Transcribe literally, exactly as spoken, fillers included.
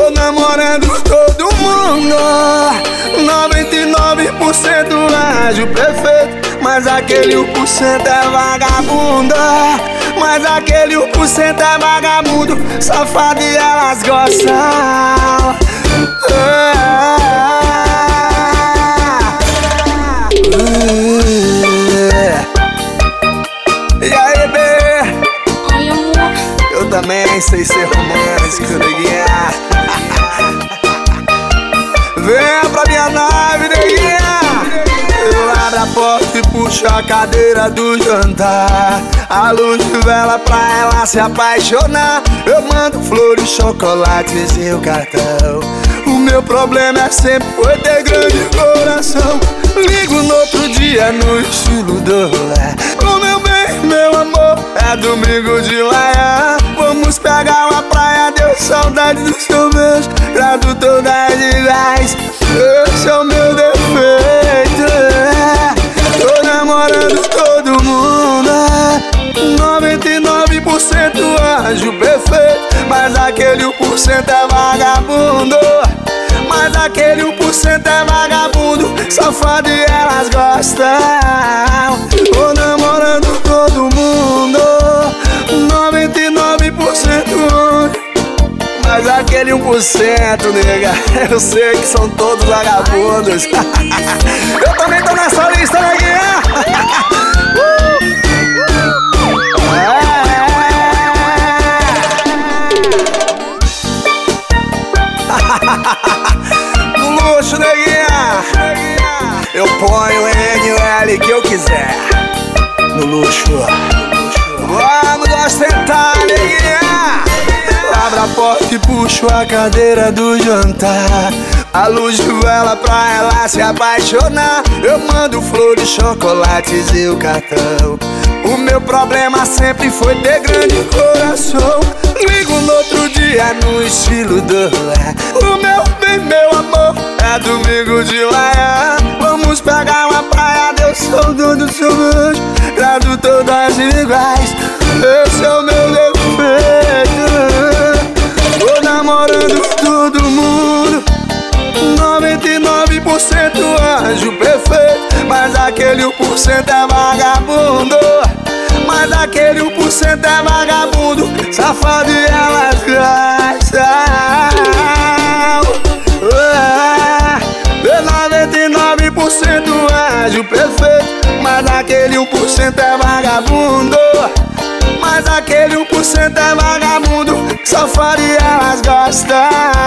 Tô namorando todo mundo, noventa e nove por cento anjo perfeito, mas aquele um por cento é vagabundo. Mas aquele um por cento é vagabundo, safado e elas gostam. E aí, bê? Oi, amor. Eu também nem sei ser romântico, neguinha. Venha pra minha nave, neguinha. Eu abro a porta e puxo a cadeira do jantar, a luz de vela pra ela se apaixonar. Eu mando flores, chocolates e o cartão. O meu problema é sempre foi ter grande coração. Ligo no outro dia no estilo do Lé. O meu bem, meu amor, é domingo de manhã. Vamos pegar uma praia, deu saudade do seu beijo. Tradutor das iguais, esse é o meu defeito. Tô namorando todo mundo, noventa e nove por cento anjo perfeito, mas aquele um por cento é vagabundo. Mas aquele um por cento é vagabundo, safado e elas gostam. Tô namorando todo mundo, noventa e nove por cento anjo, mas aquele um por cento, nega, eu sei que são todos vagabundos. Eu também tô nessa lista, neguinha. No luxo, neguinha, eu ponho o N e o L que eu quiser. No luxo, vamos ostentar, neguinha. Abro a porta e puxo a cadeira do jantar, a luz de vela pra ela se apaixonar. Eu mando flores, chocolates e o cartão. O meu problema sempre foi ter grande coração. Ligo no outro dia no estilo do Lé. O meu bem, meu amor, é domingo de manhã. Vamos pegar uma praia, deu saudade do seu beijo. Tradutor das iguais, esse é o meu defeito. Tô namorando todo mundo, noventa e nove por cento anjo perfeito, mas aquele um por cento é vagabundo. Mas aquele um por cento é vagabundo, safado e elas gostam. noventa e nove por cento anjo perfeito, mas aquele um por cento é vagabundo. Mas aquele um por cento é vagabundo, safado e elas gostam.